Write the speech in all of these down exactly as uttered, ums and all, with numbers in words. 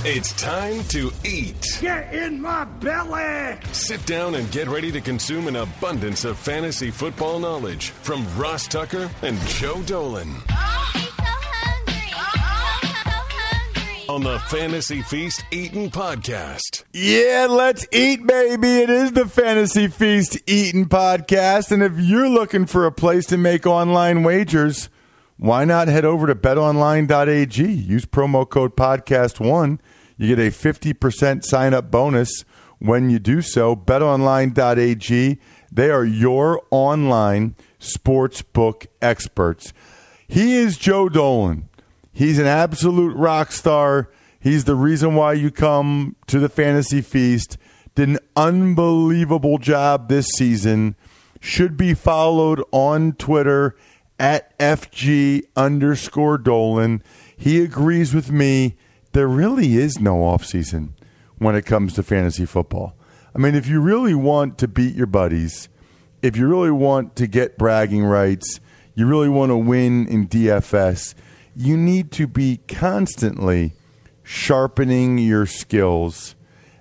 It's time to eat. Get in my belly! Sit down and get ready to consume an abundance of fantasy football knowledge from Ross Tucker and Joe Dolan. Oh, he's so hungry. Oh, so, so hungry. On the Fantasy Feast Eatin' Podcast. Yeah, let's eat, baby. It is the Fantasy Feast Eatin' Podcast. And if you're looking for a place to make online wagers, why not head over to bet online dot a g? Use promo code podcast one. You get a fifty percent sign-up bonus when you do so. bet online dot a g. They are your online sportsbook experts. He is Joe Dolan. He's an absolute rock star. He's the reason why you come to the Fantasy Feast. Did an unbelievable job this season. Should be followed on Twitter at F G underscore Dolan. He agrees with me. There really is no offseason when it comes to fantasy football. I mean, if you really want to beat your buddies, if you really want to get bragging rights, you really want to win in D F S, you need to be constantly sharpening your skills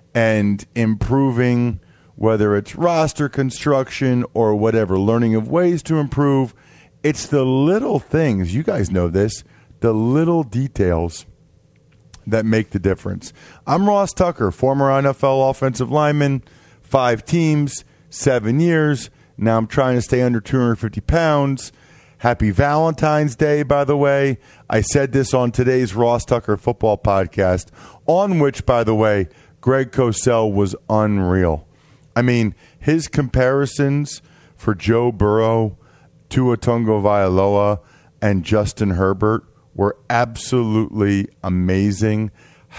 and improving, whether it's roster construction or whatever, learning of ways to improve. It's the little things, you guys know this, the little details that make the difference. I'm Ross Tucker, former N F L offensive lineman, five teams, seven years. Now I'm trying to stay under two hundred fifty pounds. Happy Valentine's Day, by the way. I said this on today's Ross Tucker Football Podcast, on which, by the way, Greg Cosell was unreal. I mean, his comparisons for Joe Burrow, Tua Tagovailoa, and Justin Herbert were absolutely amazing.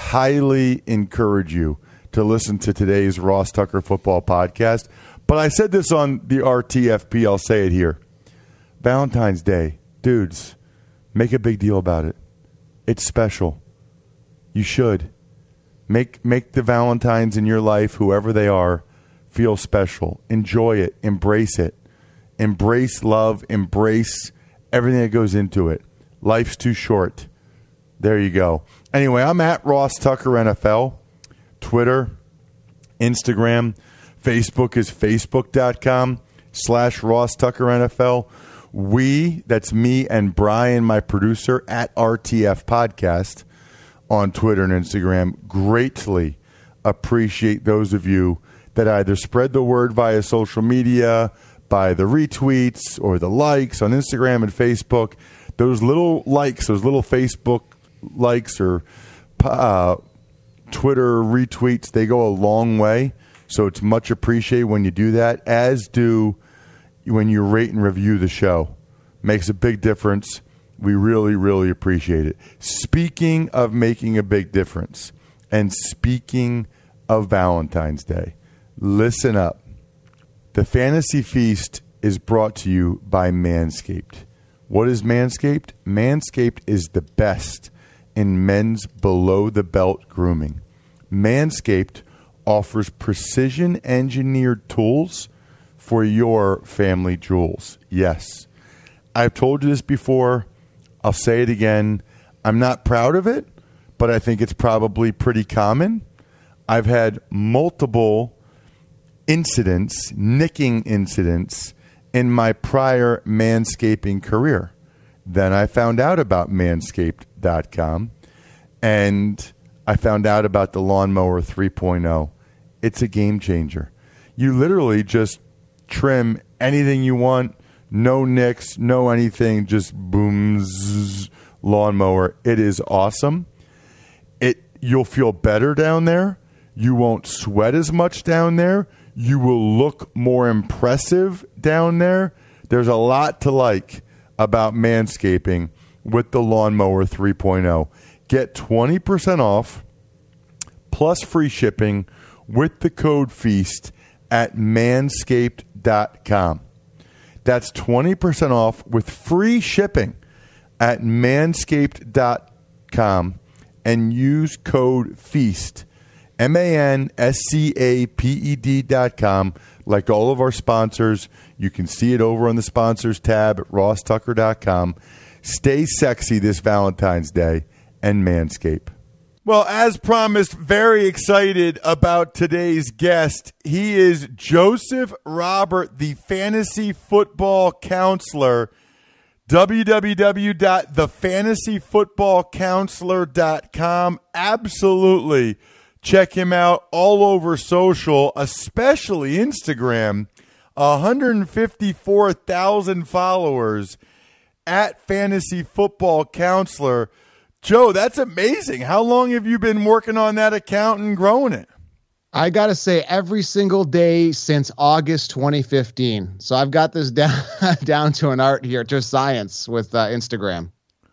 Highly encourage you to listen to today's Ross Tucker Football Podcast. But I said this on the R T F P. I'll say it here. Valentine's Day. Dudes, make a big deal about it. It's special. You should. Make, make the Valentines in your life, whoever they are, feel special. Enjoy it. Embrace it. Embrace love. Embrace everything that goes into it. Life's too short. There you go. Anyway, I'm at Ross Tucker N F L. Twitter, Instagram, Facebook is facebook.com slash Ross Tucker N F L. We, that's me and Brian, my producer, at R T F Podcast on Twitter and Instagram. Greatly appreciate those of you that either spread the word via social media, by the retweets or the likes on Instagram and Facebook. Those little likes, those little Facebook likes or uh, Twitter retweets, they go a long way. So it's much appreciated when you do that, as do when you rate and review the show. Makes a big difference. We really, really appreciate it. Speaking of making a big difference, and speaking of Valentine's Day, listen up. The Fantasy Feast is brought to you by Manscaped. What is Manscaped? Manscaped is the best in men's below-the-belt grooming. Manscaped offers precision-engineered tools for your family jewels. Yes. I've told you this before. I'll say it again. I'm not proud of it, but I think it's probably pretty common. I've had multiple incidents, nicking incidents, in my prior manscaping career. Then I found out about manscaped dot com, and I found out about the Lawnmower three point oh. It's a game changer. You literally just trim anything you want, no nicks, no anything, just boom, zzz, lawnmower. It is awesome. It you'll feel better down there. You won't sweat as much down there. You will look more impressive down there. There's a lot to like about manscaping with the Lawnmower three point oh. Get twenty percent off plus free shipping with the code FEAST at manscaped dot com. That's twenty percent off with free shipping at manscaped dot com and use code FEAST. M A N S C A P E D dot com. Like all of our sponsors, you can see it over on the sponsors tab at ross tucker dot com. Stay sexy this Valentine's Day and Manscaped. Well, as promised, very excited about today's guest. He is Joseph Robert, the fantasy football counselor. w w w dot the fantasy football counselor dot com. Absolutely check him out all over social, especially Instagram. one hundred fifty-four thousand followers at Fantasy Football Counselor. Joe, that's amazing. How long have you been working on that account and growing it? I got to say, every single day since August twenty fifteen. So I've got this down, down to an art here, to science with uh, Instagram.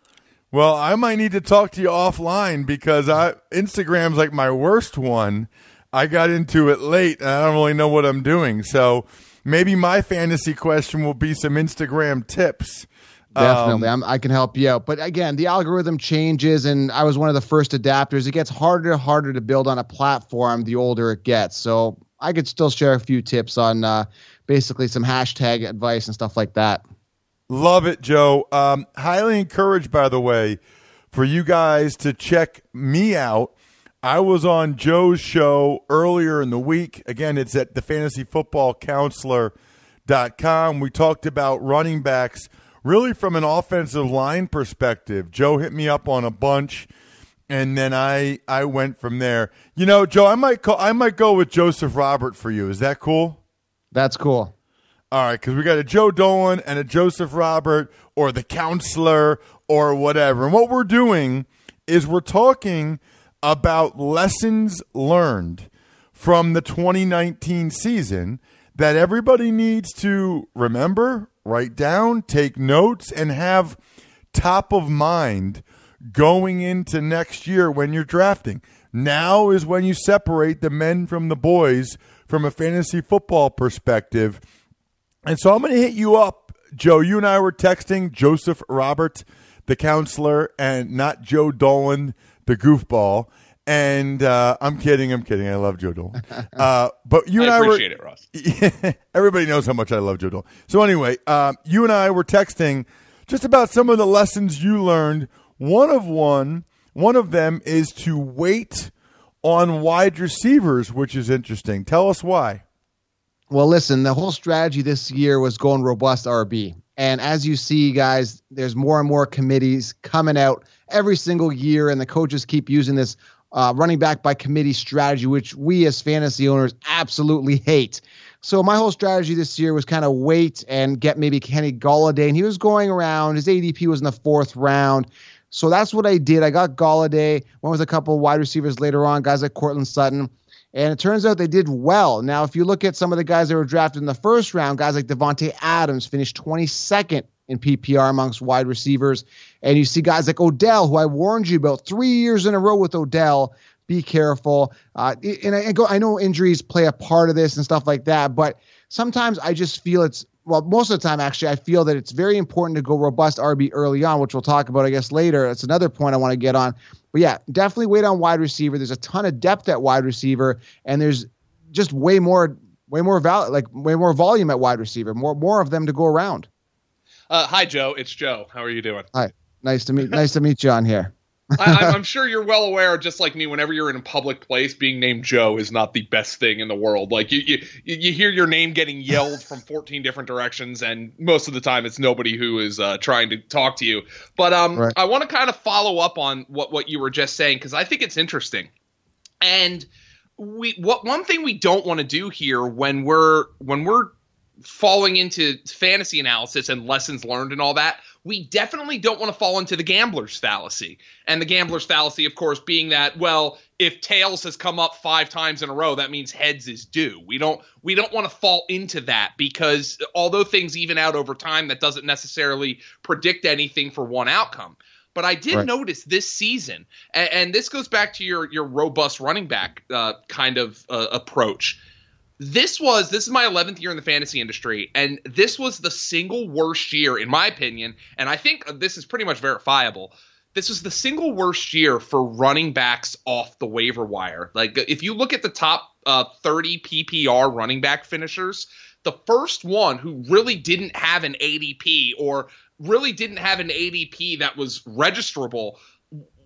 Well, I might need to talk to you offline because I Instagram's like my worst one. I got into it late, and I don't really know what I'm doing. So maybe my fantasy question will be some Instagram tips. Definitely. Um, I'm, I can help you out. But again, the algorithm changes, and I was one of the first adapters. It gets harder and harder to build on a platform the older it gets. So I could still share a few tips on uh, basically some hashtag advice and stuff like that. Love it, Joe. Um, highly encouraged, by the way, for you guys to check me out. I was on Joe's show earlier in the week. Again, it's at the fantasy football counselor dot com. We talked about running backs really from an offensive line perspective. Joe hit me up on a bunch, and then I I went from there. You know, Joe, I might call, I might go with Joseph Robert for you. Is that cool? That's cool. All right, because we got a Joe Dolan and a Joseph Robert, or the counselor, or whatever. And what we're doing is we're talking about lessons learned from the twenty nineteen season that everybody needs to remember, write down, take notes, and have top of mind going into next year when you're drafting. Now is when you separate the men from the boys from a fantasy football perspective. And so I'm going to hit you up, Joe. You and I were texting, Joseph Robert, the counselor, and not Joe Dolan, the goofball. And uh, I'm kidding, I'm kidding. I love Joe Dolan. Uh, but you and I, I appreciate were, it, Ross. Everybody knows how much I love Joe Dolan. So anyway, um, you and I were texting just about some of the lessons you learned. One of one, one of them is to wait on wide receivers, which is interesting. Tell us why. Well, listen, the whole strategy this year was going robust R B. And as you see, guys, there's more and more committees coming out every single year, and the coaches keep using this uh, running back by committee strategy, which we as fantasy owners absolutely hate. So my whole strategy this year was kind of wait and get maybe Kenny Golladay, and he was going around. His A D P was in the fourth round. So that's what I did. I got Golladay, went with a couple of wide receivers later on, guys like Cortland Sutton. And it turns out they did well. Now, if you look at some of the guys that were drafted in the first round, guys like Devontae Adams finished twenty-second in P P R amongst wide receivers. And you see guys like Odell, who I warned you about three years in a row with Odell. Be careful. Uh, and I, I, go, I know injuries play a part of this and stuff like that, but sometimes I just feel it's, well, most of the time, actually, I feel that it's very important to go robust R B early on, which we'll talk about, I guess, later. That's another point I want to get on. But yeah, definitely wait on wide receiver. There's a ton of depth at wide receiver, and there's just way more, way more val- like way more volume at wide receiver. More, more of them to go around. Uh, hi, Joe. It's Joe. How are you doing? Hi, nice to meet, nice to meet you on here. I, I'm sure you're well aware, just like me, whenever you're in a public place, being named Joe is not the best thing in the world. Like you, you, you hear your name getting yelled from fourteen different directions, and most of the time it's nobody who is uh, trying to talk to you. But um, right. I want to kind of follow up on what, what you were just saying, because I think it's interesting. And we, what one thing we don't want to do here when we're when we're falling into fantasy analysis and lessons learned and all that, we definitely don't want to fall into the gambler's fallacy. And the gambler's fallacy, of course, being that, well, if tails has come up five times in a row, that means heads is due. We don't we don't want to fall into that, because although things even out over time, that doesn't necessarily predict anything for one outcome. But I did right. notice this season, and, and this goes back to your your robust running back uh, kind of uh, approach. This was this is my eleventh year in the fantasy industry, and this was the single worst year, in my opinion, and I think this is pretty much verifiable. This was the single worst year for running backs off the waiver wire. Like, if you look at the top uh, thirty P P R running back finishers, the first one who really didn't have an A D P or really didn't have an A D P that was registrable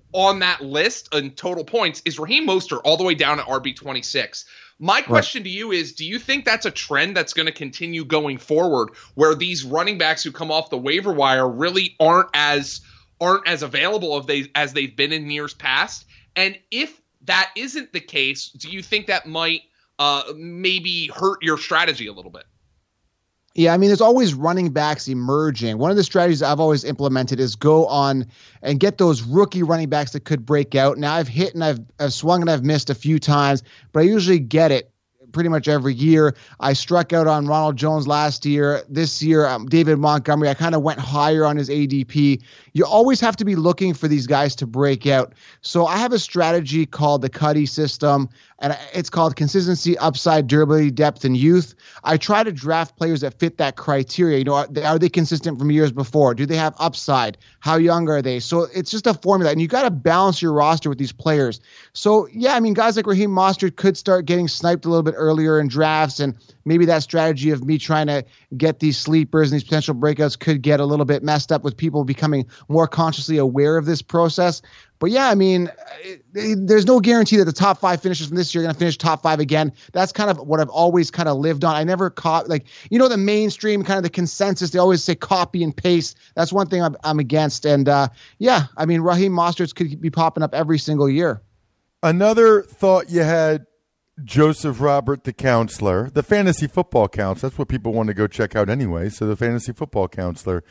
on that list in total points is Raheem Mostert, all the way down at R B twenty-six. My question right. to you is, do you think that's a trend that's going to continue going forward, where these running backs who come off the waiver wire really aren't as aren't as available of they, as they've been in years past? And if that isn't the case, do you think that might uh, maybe hurt your strategy a little bit? Yeah, I mean, there's always running backs emerging. One of the strategies I've always implemented is go on and get those rookie running backs that could break out. Now, I've hit and I've, I've swung and I've missed a few times, but I usually get it pretty much every year. I struck out on Ronald Jones last year. This year, um, David Montgomery, I kind of went higher on his A D P. You always have to be looking for these guys to break out. So I have a strategy called the Cuddy system, and it's called consistency, upside, durability, depth, and youth. I try to draft players that fit that criteria. You know, are they, are they consistent from years before? Do they have upside? How young are they? So it's just a formula, and you got to balance your roster with these players. So yeah, I mean, guys like Raheem Mostert could start getting sniped a little bit earlier in drafts, and maybe that strategy of me trying to get these sleepers and these potential breakouts could get a little bit messed up with people becoming more consciously aware of this process. But yeah, I mean, it, it, there's no guarantee that the top five finishers from this year are going to finish top five again. That's kind of what I've always kind of lived on. I never caught, like, you know, the mainstream kind of the consensus. They always say copy and paste. That's one thing I'm, I'm against. And uh, yeah, I mean, Raheem Mostert could be popping up every single year. Another thought you had, Joseph Robert, the counselor, the fantasy football counselor. That's what people want to go check out anyway. So the fantasy football counselor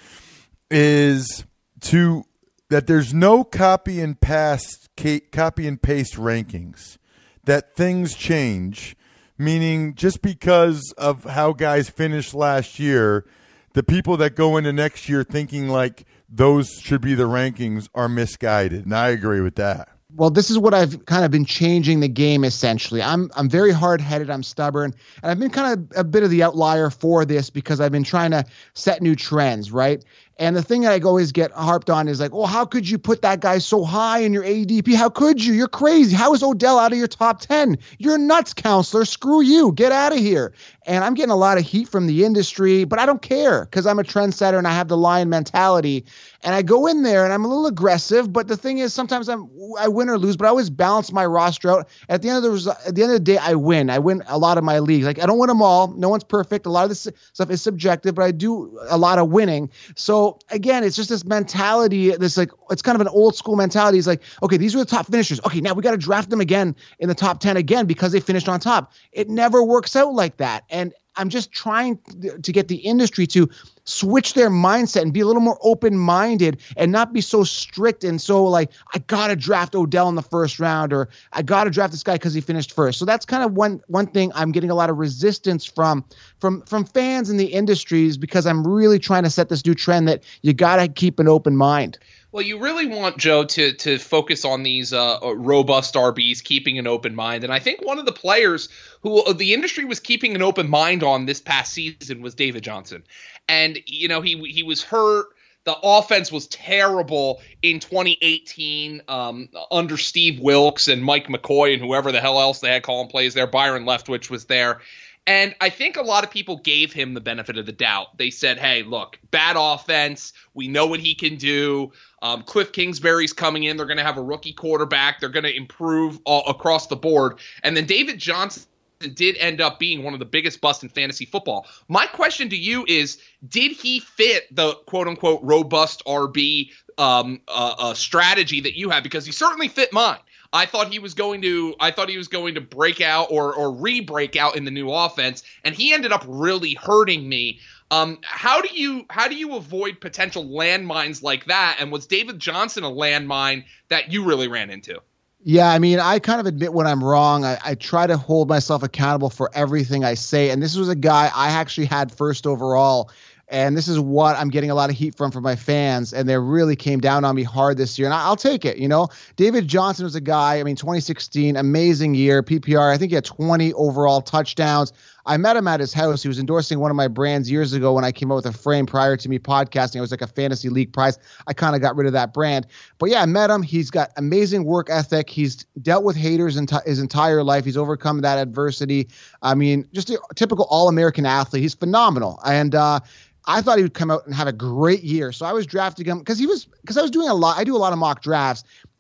is to that there's no copy and paste, copy and paste rankings, that things change, meaning just because of how guys finished last year, the people that go into next year thinking like those should be the rankings are misguided. And I agree with that. Well, this is what I've kind of been changing the game, essentially. I'm I'm very hard-headed. I'm stubborn. And I've been kind of a bit of the outlier for this because I've been trying to set new trends, right? And the thing that I always get harped on is like, oh, how could you put that guy so high in your A D P? How could you? You're crazy. How is Odell out of your top ten? You're nuts, counselor. Screw you. Get out of here. And I'm getting a lot of heat from the industry, but I don't care because I'm a trendsetter and I have the lion mentality. And I go in there and I'm a little aggressive, but the thing is sometimes I'm I win or lose, but I always balance my roster out. At the end of the res- at the end of the day, I win. I win a lot of my leagues. Like I don't win them all. No one's perfect. A lot of this stuff is subjective, but I do a lot of winning. So again, it's just this mentality, this like, it's kind of an old school mentality. It's like, okay, these are the top finishers. Okay, now we got to draft them again in the top ten again because they finished on top. It never works out like that. And I'm just trying to get the industry to switch their mindset and be a little more open-minded and not be so strict and so like, I got to draft Odell in the first round or I got to draft this guy because he finished first. So that's kind of one one thing I'm getting a lot of resistance from from from fans in the industries because I'm really trying to set this new trend that you got to keep an open mind. Well, you really want, Joe, to to focus on these uh, robust R Bs, keeping an open mind. And I think one of the players who the industry was keeping an open mind on this past season was David Johnson. And, you know, he he was hurt. The offense was terrible in twenty eighteen um, under Steve Wilks and Mike McCoy and whoever the hell else they had calling plays there. Byron Leftwich was there. And I think a lot of people gave him the benefit of the doubt. They said, hey, look, bad offense. We know what he can do. Um, Cliff Kingsbury's coming in. They're going to have a rookie quarterback. They're going to improve all across the board. And then David Johnson did end up being one of the biggest busts in fantasy football. My question to you is, did he fit the quote-unquote robust R B um, uh, uh, strategy that you have? Because he certainly fit mine. I thought he was going to I thought he was going to break out or or re-break out in the new offense, and he ended up really hurting me. Um, how do you how do you avoid potential landmines like that? And was David Johnson a landmine that you really ran into? Yeah, I mean, I kind of admit when I'm wrong. I, I try to hold myself accountable for everything I say. And this was a guy I actually had first overall. And this is what I'm getting a lot of heat from from my fans. And they really came down on me hard this year. And I'll take it. You know, David Johnson was a guy, I mean, twenty sixteen, amazing year, P P R. I think he had twenty overall touchdowns. I met him at his house. He was endorsing one of my brands years ago when I came out with a frame prior to me podcasting. It was like a fantasy league prize. I kind of got rid of that brand. But yeah, I met him. He's got amazing work ethic. He's dealt with haters in t- his entire life. He's overcome that adversity. I mean, just a typical all-American athlete. He's phenomenal. And, uh, I thought he would come out and have a great year. So I was drafting him because he was because I was doing a lot. I do a lot of mock drafts.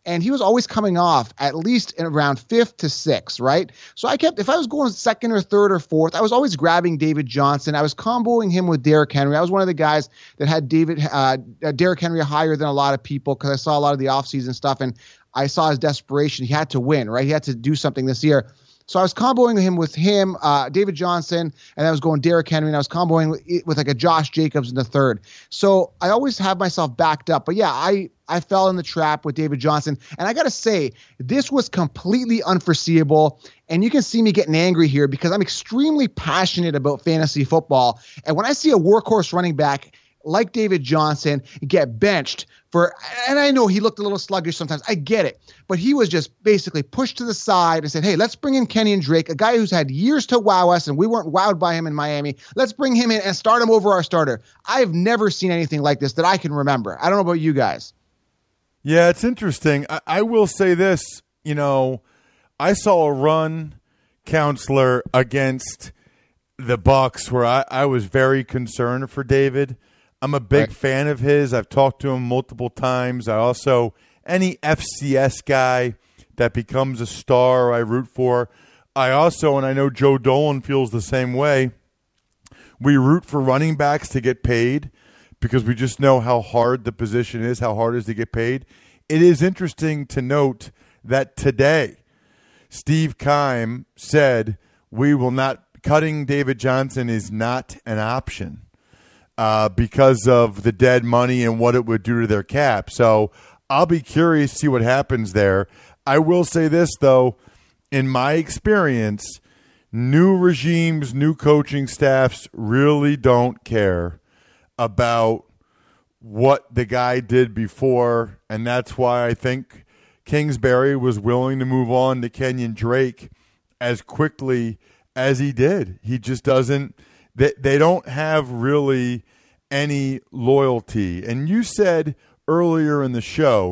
And he was always coming off at least in around fifth to sixth, right? So I kept, if I was going second or third or fourth, I was always grabbing David Johnson. I was comboing him with Derrick Henry. I was one of the guys that had David, uh, Derrick Henry higher than a lot of people because I saw a lot of the offseason stuff and I saw his desperation. He had to win, right? He had to do something this year. So I was comboing him with him, uh, David Johnson, and I was going Derrick Henry, and I was comboing with, with like a Josh Jacobs in the third. So I always have myself backed up. But yeah, I, I fell in the trap with David Johnson. And I got to say, this was completely unforeseeable. And you can see me getting angry here because I'm extremely passionate about fantasy football. And when I see a workhorse running back like David Johnson get benched for, and I know he looked a little sluggish sometimes. I get it. But he was just basically pushed to the side and said, hey, let's bring in Kenyon Drake, a guy who's had years to wow us, and we weren't wowed by him in Miami. Let's bring him in and start him over our starter. I've never seen anything like this that I can remember. I don't know about you guys. Yeah, it's interesting. I, I will say this. You know, I saw a run counselor against the Bucs where I, I was very concerned for David. I'm a big right. fan of his. I've talked to him multiple times. I also, any F C S guy that becomes a star, I root for. I also, and I know Joe Dolan feels the same way, we root for running backs to get paid because we just know how hard the position is, how hard it is to get paid. It is interesting to note that today, Steve Keim said, we will not, cutting David Johnson is not an option. Uh, because of the dead money and what it would do to their cap. So I'll be curious to see what happens there. I will say this, though. In my experience, new regimes, new coaching staffs really don't care about what the guy did before, and that's why I think Kingsbury was willing to move on to Kenyon Drake as quickly as he did. He just doesn't they, – they don't have really – any loyalty. And you said earlier in the show,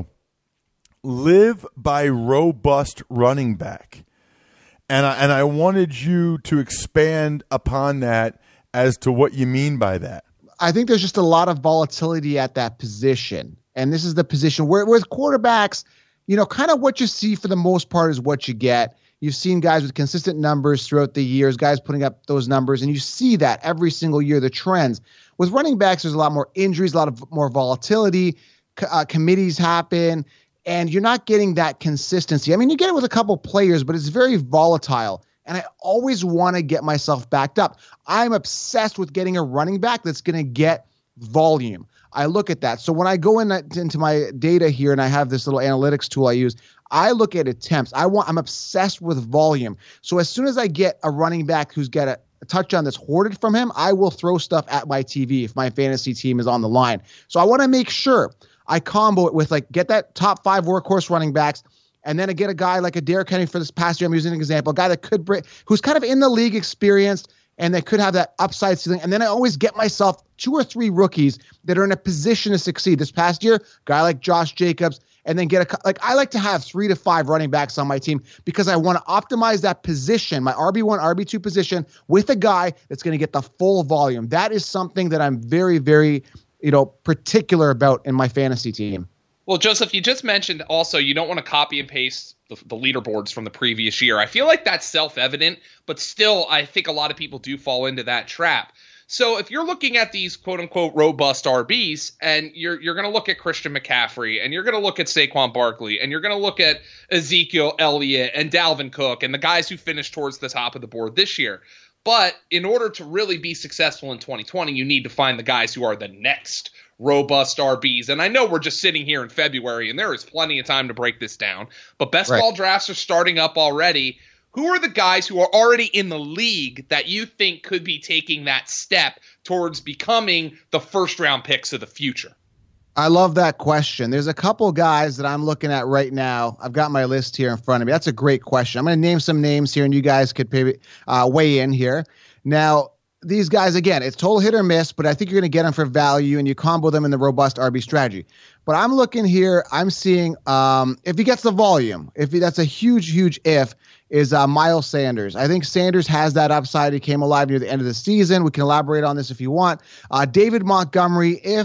live by robust running back. And I, and I wanted you to expand upon that as to what you mean by that. I think there's just a lot of volatility at that position. And this is the position where with quarterbacks, you know, kind of what you see for the most part is what you get. You've seen guys with consistent numbers throughout the years, guys putting up those numbers, and you see that every single year, the trends. With running backs, there's a lot more injuries, a lot of more volatility, uh, committees happen, and you're not getting that consistency. I mean, you get it with a couple players, but it's very volatile, and I always want to get myself backed up. I'm obsessed with getting a running back that's going to get volume. I look at that. So when I go in into my data here and I have this little analytics tool I use, I look at attempts. I want, I'm obsessed with volume. So as soon as I get a running back who's got a, a touchdown that's hoarded from him, I will throw stuff at my T V if my fantasy team is on the line. So I want to make sure I combo it with like get that top five workhorse running backs, and then I get a guy like a Derrick Henry for this past year. I'm using an example, a guy that could bring, who's kind of in the league experienced, and they could have that upside ceiling. And then I always get myself two or three rookies that are in a position to succeed. This past year, guy like Josh Jacobs, and then get a – like I like to have three to five running backs on my team because I want to optimize that position, my R B one, R B two position, with a guy that's going to get the full volume. That is something that I'm very, very, you know, particular about in my fantasy team. Well, Joseph, you just mentioned also you don't want to copy and paste the, the leaderboards from the previous year. I feel like that's self-evident, but still I think a lot of people do fall into that trap. So if you're looking at these quote-unquote robust R Bs and you're you're going to look at Christian McCaffrey and you're going to look at Saquon Barkley and you're going to look at Ezekiel Elliott and Dalvin Cook and the guys who finished towards the top of the board this year. But in order to really be successful in twenty twenty, you need to find the guys who are the next robust R Bs. And I know we're just sitting here in February and there is plenty of time to break this down, but best right. ball drafts are starting up already. Who are the guys who are already in the league that you think could be taking that step towards becoming the first round picks of the future? I love that question. There's a couple guys that I'm looking at right now. I've got my list here in front of me. That's a great question. I'm going to name some names here and you guys could maybe uh, weigh in here. Now, these guys, again, it's total hit or miss, but I think you're going to get them for value and you combo them in the robust R B strategy. But I'm looking here, I'm seeing um, if he gets the volume, if he, that's a huge, huge if, is uh, Miles Sanders. I think Sanders has that upside. He came alive near the end of the season. We can elaborate on this if you want. Uh, David Montgomery, if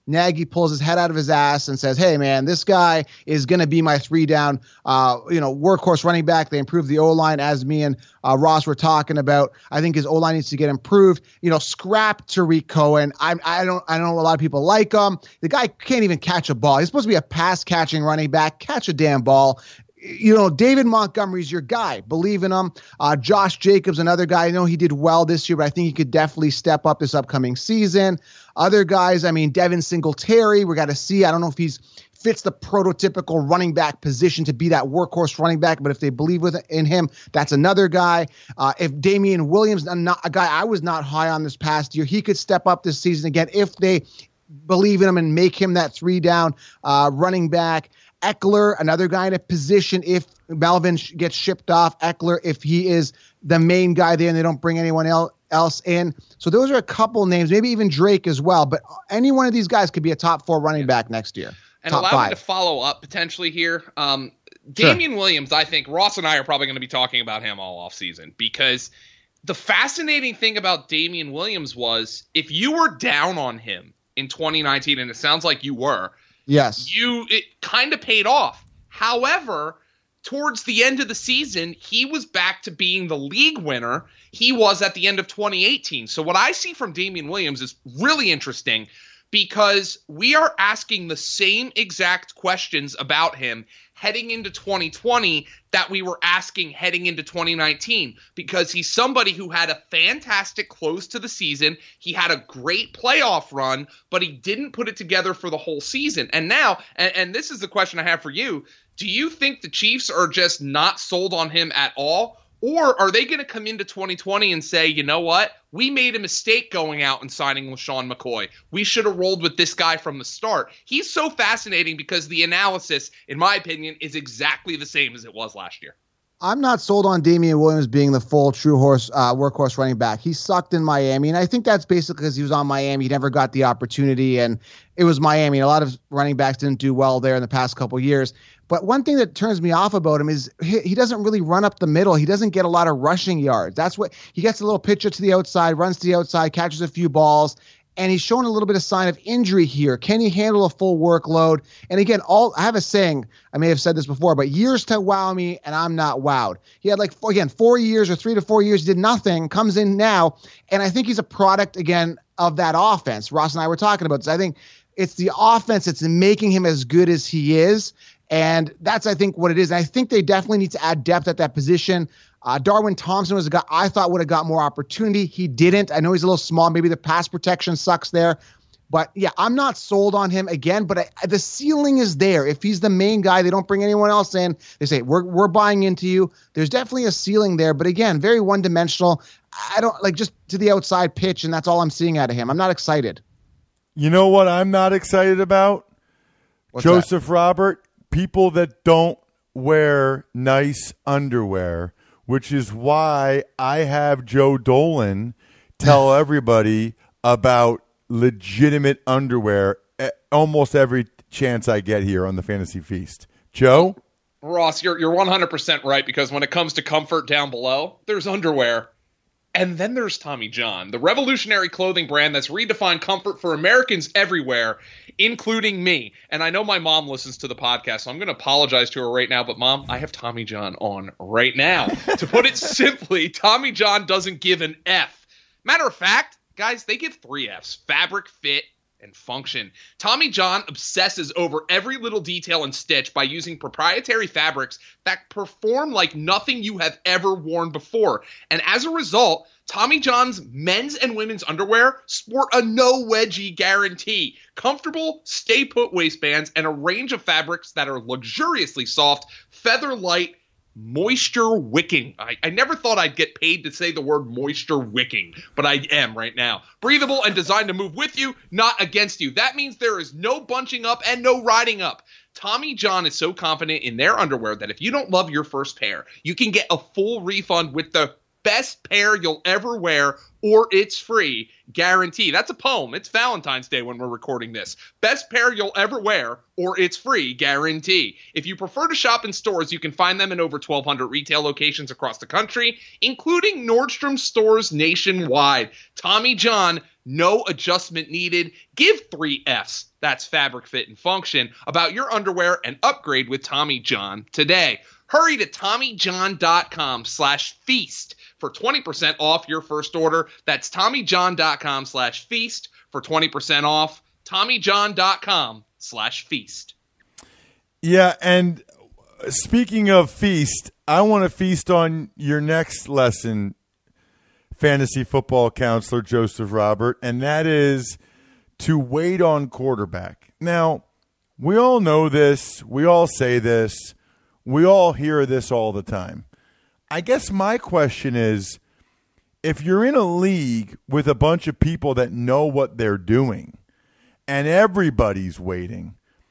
Nagy pulls his head out of his ass and says, hey, man, this guy is going to be my three down, uh, you know, workhorse running back. They improved the O-line, as me and uh, Ross were talking about. I think his O-line needs to get improved. You know, scrap Tariq Cohen. I, I don't I know a lot of people like him. The guy can't even catch a ball. He's supposed to be a pass-catching running back. Catch a damn ball. You know, David Montgomery's your guy. Believe in him. Uh, Josh Jacobs, another guy. I know he did well this year, but I think he could definitely step up this upcoming season. Other guys, I mean, Devin Singletary, we got to see. I don't know if he's fits the prototypical running back position to be that workhorse running back, but if they believe with in him, that's another guy. Uh, if Damian Williams, not a guy I was not high on this past year, he could step up this season again if they believe in him and make him that three down uh, running back. Eckler, another guy in a position if Melvin sh- gets shipped off. Eckler, if he is the main guy there and they don't bring anyone el- else in. So those are a couple names, maybe even Drake as well. But any one of these guys could be a top four running back next year. And top allow five. me to follow up potentially here. Um, Damian sure. Williams, I think Ross and I are probably going to be talking about him all offseason because the fascinating thing about Damian Williams was if you were down on him in twenty nineteen, and it sounds like you were, yes, you it kind of paid off. However, towards the end of the season, he was back to being the league winner he was at the end of twenty eighteen. So what I see from Damian Williams is really interesting because we are asking the same exact questions about him heading into twenty twenty that we were asking heading into twenty nineteen, because he's somebody who had a fantastic close to the season. He had a great playoff run, but he didn't put it together for the whole season. And now, and, and this is the question I have for you, do you think the Chiefs are just not sold on him at all? Or are they going to come into twenty twenty and say, you know what? We made a mistake going out and signing LaShawn McCoy. We should have rolled with this guy from the start. He's so fascinating because the analysis, in my opinion, is exactly the same as it was last year. I'm not sold on Damian Williams being the full true horse uh, workhorse running back. He sucked in Miami, and I think that's basically because he was on Miami. He never got the opportunity, and it was Miami. A lot of running backs didn't do well there in the past couple of years. But one thing that turns me off about him is he, he doesn't really run up the middle. He doesn't get a lot of rushing yards. That's what he gets a little pitcher to the outside, runs to the outside, catches a few balls. And he's showing a little bit of sign of injury here. Can he handle a full workload? And again, all I have a saying, I may have said this before, but years to wow me, and I'm not wowed. He had like, four, again, four years or three to four years, did nothing, comes in now, and I think he's a product, again, of that offense. Ross and I were talking about this. I think it's the offense that's making him as good as he is, and that's, I think, what it is. And I think they definitely need to add depth at that position. Uh, Darwin Thompson was a guy I thought would have got more opportunity. He didn't. I know he's a little small. Maybe the pass protection sucks there. But, yeah, I'm not sold on him again. But I, the ceiling is there. If he's the main guy, they don't bring anyone else in. They say, we're we're buying into you. There's definitely a ceiling there. But, again, very one-dimensional. I don't, like, just to the outside pitch, and that's all I'm seeing out of him. I'm not excited. You know what I'm not excited about? What's Joseph that? Robert, people that don't wear nice underwear, which is why I have Joe Dolan tell everybody about legitimate underwear almost every chance I get here on the Fantasy Feast. Joe? Ross, you're you're one hundred percent right, because when it comes to comfort down below, there's underwear. And then there's Tommy John, the revolutionary clothing brand that's redefined comfort for Americans everywhere, including me. And I know my mom listens to the podcast, so I'm going to apologize to her right now. But, Mom, I have Tommy John on right now. To put it simply, Tommy John doesn't give an F. Matter of fact, guys, they give three Fs: fabric, fit, and function. Tommy John obsesses over every little detail and stitch by using proprietary fabrics that perform like nothing you have ever worn before. And as a result, Tommy John's men's and women's underwear sport a no wedgie guarantee, comfortable stay-put waistbands, and a range of fabrics that are luxuriously soft, feather light, moisture wicking. I, I never thought I'd get paid to say the word moisture wicking, but I am right now. Breathable and designed to move with you, not against you. That means there is no bunching up and no riding up. Tommy John is so confident in their underwear that if you don't love your first pair, you can get a full refund with the best pair you'll ever wear, or it's free, guarantee. That's a poem. It's Valentine's Day when we're recording this. Best pair you'll ever wear, or it's free, guarantee. If you prefer to shop in stores, you can find them in over twelve hundred retail locations across the country, including Nordstrom stores nationwide. Tommy John, no adjustment needed. Give three F's, that's fabric, fit, and function, about your underwear and upgrade with Tommy John today. Hurry to TommyJohn.com slash feast for twenty percent off your first order. That's TommyJohn.com slash feast for twenty percent off. TommyJohn.com slash feast. Yeah, and speaking of feast, I want to feast on your next lesson, fantasy football counselor Joseph Robert, and that is to wait on quarterback. Now, we all know this. We all say this. We all hear this all the time. I guess my question is, if you're in a league with a bunch of people that know what they're doing and everybody's waiting,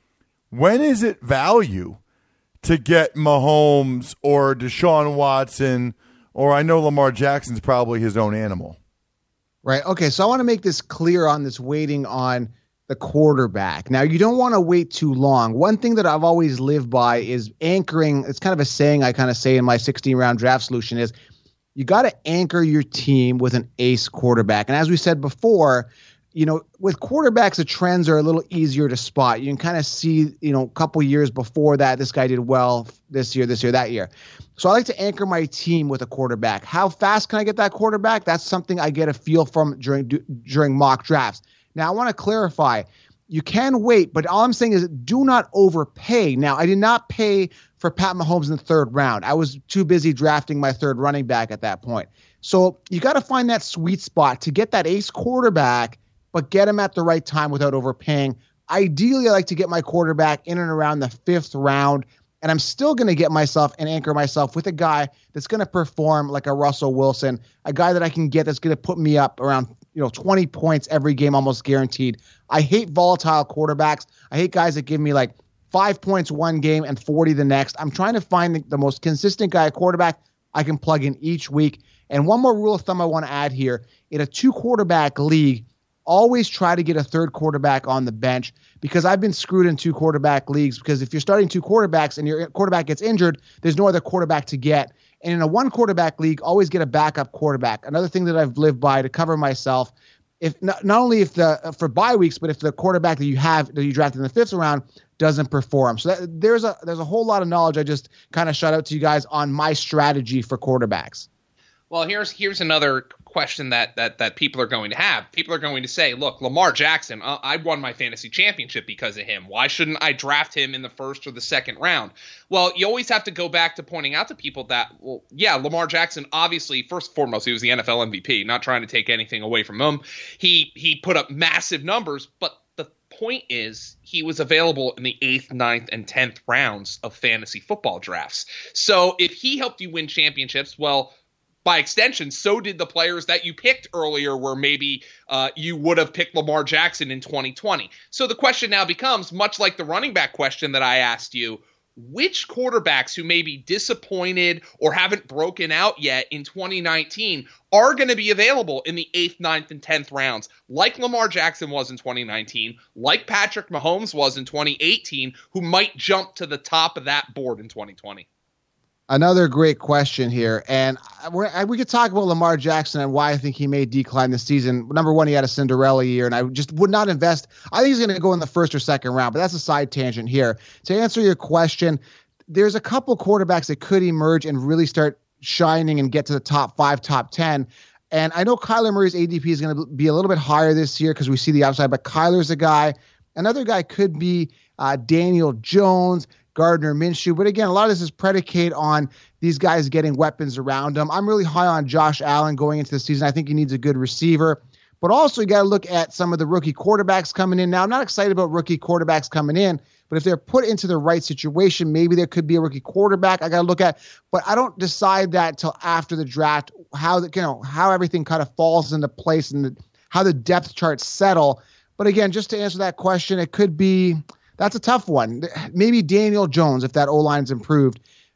when is it value to get Mahomes or Deshaun Watson, or I know Lamar Jackson's probably his own animal? Right. Okay. So I want to make this clear on this waiting on the quarterback. Now, you don't want to wait too long. One thing that I've always lived by is anchoring. It's kind of a saying I kind of say in my sixteen-round draft solution is you got to anchor your team with an ace quarterback. And as we said before, you know, with quarterbacks, the trends are a little easier to spot. You can kind of see, you know, a couple years before that, this guy did well this year, this year, that year. So I like to anchor my team with a quarterback. How fast can I get that quarterback? That's something I get a feel from during during mock drafts. Now, I want to clarify, you can wait, but all I'm saying is do not overpay. Now, I did not pay for Pat Mahomes in the third round. I was too busy drafting my third running back at that point. So you got to find that sweet spot to get that ace quarterback, but get him at the right time without overpaying. Ideally, I like to get my quarterback in and around the fifth round, and I'm still going to get myself and anchor myself with a guy that's going to perform like a Russell Wilson, a guy that I can get that's going to put me up around, you know, twenty points every game, almost guaranteed. I hate volatile quarterbacks. I hate guys that give me like five points one game and forty the next. I'm trying to find the, the most consistent guy, quarterback I can plug in each week. And one more rule of thumb I want to add here. In a two-quarterback league, always try to get a third quarterback on the bench, because I've been screwed in two quarterback leagues, because if you're starting two quarterbacks and your quarterback gets injured, there's no other quarterback to get. And in a one quarterback league, always get a backup quarterback. Another thing that I've lived by to cover myself, if not, not only if the for bye weeks, but if the quarterback that you have that you drafted in the fifth round doesn't perform. So that, there's a there's a whole lot of knowledge I just kind of shout out to you guys on my strategy for quarterbacks. Well, here's here's another question that that that people are going to have. People are going to say, look, Lamar Jackson, uh, I won my fantasy championship because of him. Why shouldn't I draft him in the first or the second round? Well, you always have to go back to pointing out to people that, well, yeah, Lamar Jackson, obviously, first and foremost, he was the N F L M V P, not trying to take anything away from him. He he put up massive numbers, but the point is he was available in the eighth, ninth, and tenth rounds of fantasy football drafts. So if he helped you win championships, well, by extension, so did the players that you picked earlier, where maybe uh, you would have picked Lamar Jackson in twenty twenty. So the question now becomes, much like the running back question that I asked you, which quarterbacks who may be disappointed or haven't broken out yet in twenty nineteen are going to be available in the eighth, ninth, and tenth rounds, like Lamar Jackson was in twenty nineteen, like Patrick Mahomes was in twenty eighteen, who might jump to the top of that board in twenty twenty? Another great question here, and we're, we could talk about Lamar Jackson and why I think he may decline this season. Number one, he had a Cinderella year, and I just would not invest. I think he's going to go in the first or second round, but that's a side tangent here. To answer your question, there's a couple quarterbacks that could emerge and really start shining and get to the top five, top ten. And I know Kyler Murray's A D P is going to be a little bit higher this year because we see the upside, but Kyler's a guy. Another guy could be uh, Daniel Jones, Gardner Minshew. But again, a lot of this is predicated on these guys getting weapons around them. I'm really high on Josh Allen going into the season. I think he needs a good receiver. But also you got to look at some of the rookie quarterbacks coming in. Now, I'm not excited about rookie quarterbacks coming in, but if they're put into the right situation, maybe there could be a rookie quarterback I got to look at. But I don't decide that until after the draft, how the, you know, how everything kind of falls into place and the, how the depth charts settle. But again, just to answer that question, it could be – that's a tough one. Maybe Daniel Jones, if that O-line's improved.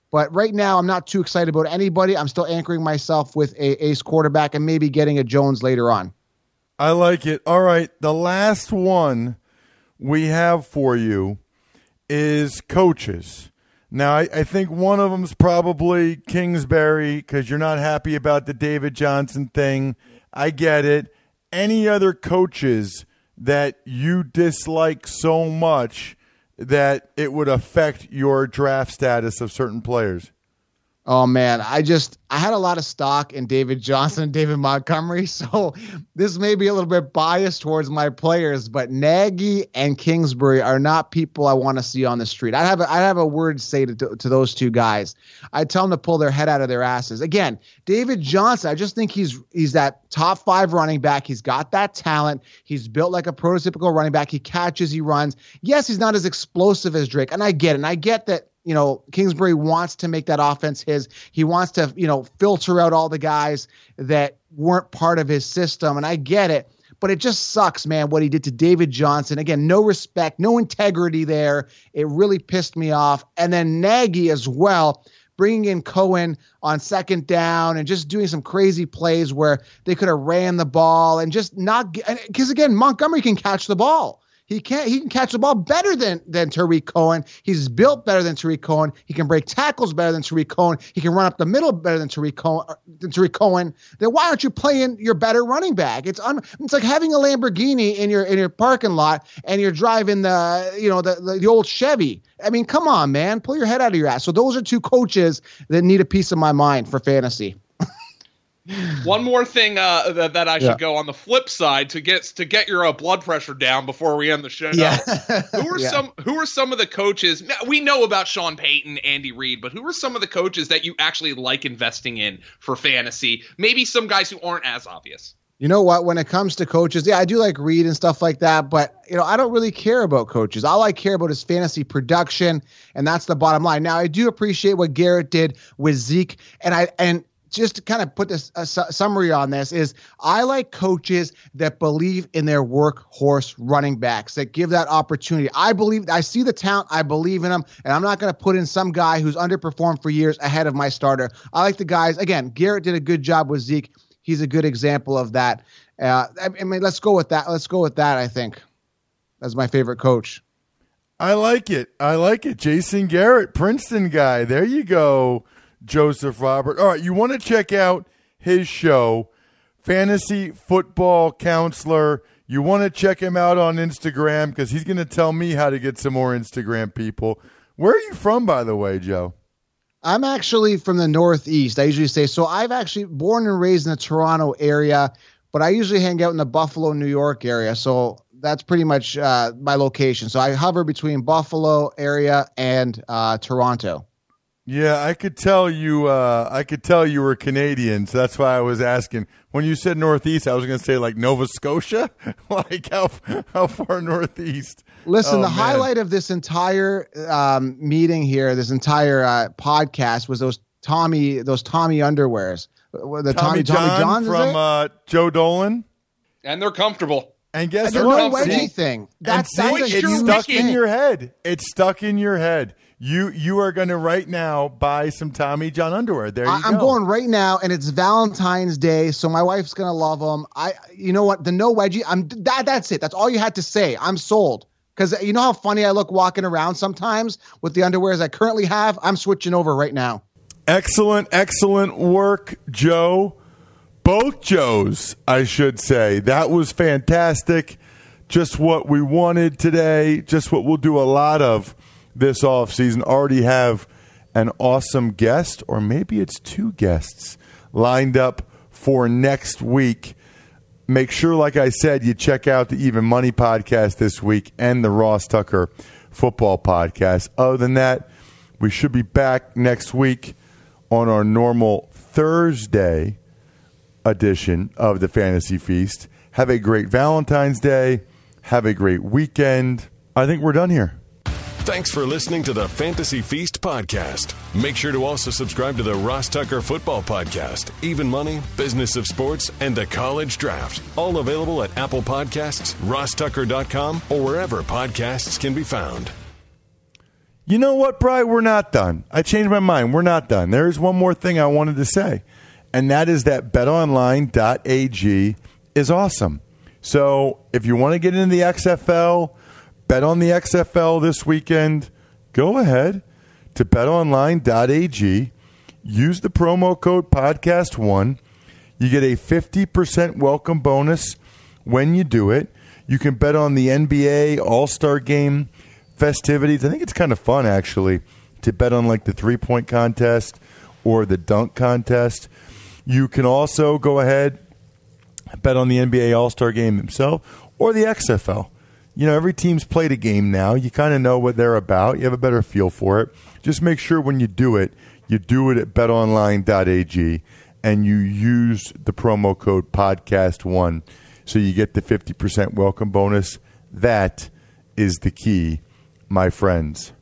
But right now, I'm not too excited about anybody. I'm still anchoring myself with a ace quarterback and maybe getting a Jones later on. I like it. All right, the last one we have for you is coaches. Now, I, I think one of them's probably Kingsbury because you're not happy about the David Johnson thing. I get it. Any other coaches that you dislike so much that it would affect your draft status of certain players? Oh, man, I just I had a lot of stock in David Johnson and David Montgomery, so this may be a little bit biased towards my players, but Nagy and Kingsbury are not people I want to see on the street. I have a, I have a word to say to, to, to those two guys. I tell them to pull their head out of their asses. Again, David Johnson, I just think he's he's that top five running back. He's got that talent. He's built like a prototypical running back. He catches, he runs. Yes, he's not as explosive as Drake, and I get it, and I get that. You know, Kingsbury wants to make that offense his. He wants to, you know, filter out all the guys that weren't part of his system. And I get it, but it just sucks, man, what he did to David Johnson. Again, no respect, no integrity there. It really pissed me off. And then Nagy as well, bringing in Cohen on second down and just doing some crazy plays where they could have ran the ball and just not – because, again, Montgomery can catch the ball. He can't. He can catch the ball better than than Tariq Cohen. He's built better than Tariq Cohen. He can break tackles better than Tariq Cohen. He can run up the middle better than Tariq Cohen. Than Tariq Cohen. Then why aren't you playing your better running back? It's un, It's like having a Lamborghini in your in your parking lot and you're driving the you know the, the the old Chevy. I mean, come on, man, pull your head out of your ass. So those are two coaches that need a piece of my mind for fantasy. One more thing uh, that, that I should Yeah. go on the flip side to get to get your uh, blood pressure down before we end the show. Yeah. who are Yeah. some Who are some of the coaches? Now, we know about Sean Payton, Andy Reid, but who are some of the coaches that you actually like investing in for fantasy? Maybe some guys who aren't as obvious. You know what? When it comes to coaches, yeah, I do like Reed and stuff like that, but you know, I don't really care about coaches. All I care about is fantasy production, and that's the bottom line. Now, I do appreciate what Garrett did with Zeke, and I and. Just to kind of put this a su- summary on this is I like coaches that believe in their workhorse running backs, that give that opportunity. I believe I see the talent. I believe in them, and I'm not going to put in some guy who's underperformed for years ahead of my starter. I like the guys. Again, Garrett did a good job with Zeke. He's a good example of that. Uh, I, I mean, let's go with that. Let's go with that. I think that's my favorite coach. I like it. I like it. Jason Garrett, Princeton guy. There you go. Joseph Robert. All right, you want to check out his show, Fantasy Football Counselor. You want to check him out on Instagram because he's going to tell me how to get some more Instagram people. Where are you from, by the way, Joe? I'm actually from the Northeast. I usually say so. I've actually born and raised in the Toronto area, but I usually hang out in the Buffalo, New York area. So that's pretty much uh, my location. So I hover between Buffalo area and uh, Toronto. Yeah, I could tell you. Uh, I could tell you were Canadian, so that's why I was asking. When you said Northeast, I was going to say like Nova Scotia, like how how far northeast. Listen, Oh, the man. highlight of this entire um, meeting here, this entire uh, podcast, was those Tommy those Tommy underwears. Uh, The Tommy, Tommy John Tommy Johns is from it? uh, Joe Dolan, And they're comfortable. and guess the what? no comfortable. wedgie thing. And That's, see, that's a Moisture it's huge stuck wicking. in your head. It's stuck in your head. You you are going to right now buy some Tommy John underwear. There you I, go. I'm going right now, and it's Valentine's Day, so my wife's gonna love them. I, you know what? The no wedgie. I'm that. That's it. That's all you had to say. I'm sold. Because you know how funny I look walking around sometimes with the underwears I currently have. I'm switching over right now. Excellent, excellent work, Joe. Both Joes, I should say. That was fantastic. Just what we wanted today. Just what we'll do a lot of this offseason. Already have an awesome guest, or maybe it's two guests, lined up for next week. Make sure, like I said, you check out the Even Money podcast this week and the Ross Tucker football podcast. Other than that, we should be back next week on our normal Thursday edition of the Fantasy Feast. Have a great Valentine's Day. Have a great weekend. I think we're done here. Thanks for listening to the Fantasy Feast podcast. Make sure to also subscribe to the Ross Tucker Football Podcast, Even Money, Business of Sports, and the College Draft. All available at Apple Podcasts, ross tucker dot com, or wherever podcasts can be found. You know what, Bri? We're not done. I changed my mind. We're not done. There is one more thing I wanted to say, and that is that bet online dot a g is awesome. So if you want to get into the X F L, bet on the X F L this weekend, go ahead to bet online dot a g. Use the promo code podcast one. You get a fifty percent welcome bonus when you do it. You can bet on the N B A All-Star Game festivities. I think it's kind of fun, actually, to bet on like the three-point contest or the dunk contest. You can also go ahead bet on the N B A All-Star Game himself or the X F L. You know, every team's played a game now. You kind of know what they're about. You have a better feel for it. Just make sure when you do it, you do it at bet online dot a g and you use the promo code podcast one so you get the fifty percent welcome bonus. That is the key, my friends.